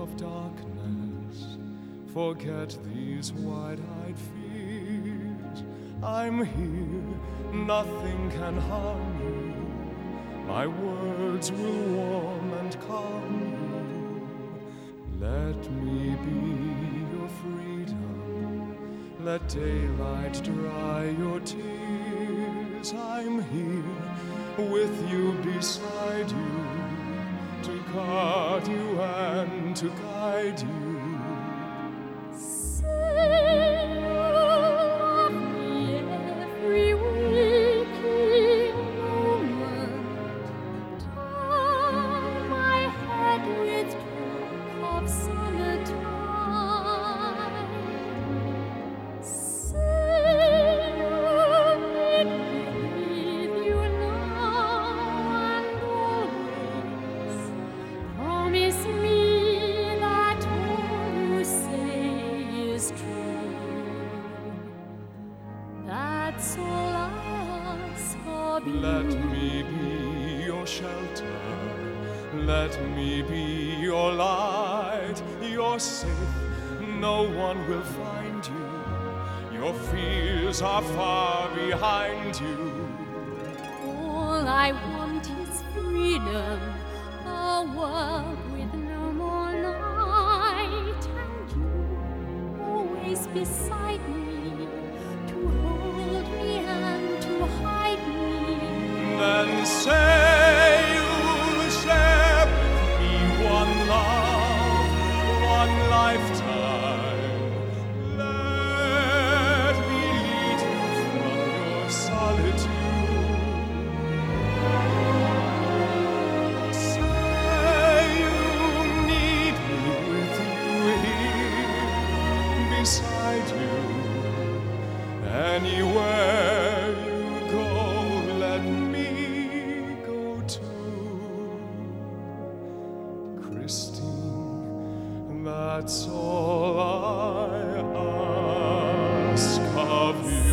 of darkness, forget these wide-eyed fears. I'm here, nothing can harm you. My words will warm and calm you. Let me be your freedom. Let daylight dry your tears. I'm here with you, beside you, to guard you and to guide you. Say you love me every waking moment. Turn my head with droop of summertime. Say you need me with you now and always. Promise me that all you say is true. That's all I ask of you. Let me be your shelter. Let me be your light. You're safe, no one will find you. Your fears are far behind you. All I want is freedom, a world with no more night, and you always beside me, to hold me and to hide me. Then say you'll share with me one love, one lifetime. Let me lead you from your solitude. Say you need me with you here, beside you. Anywhere you go, let me go too. Christine, that's all I ask of you.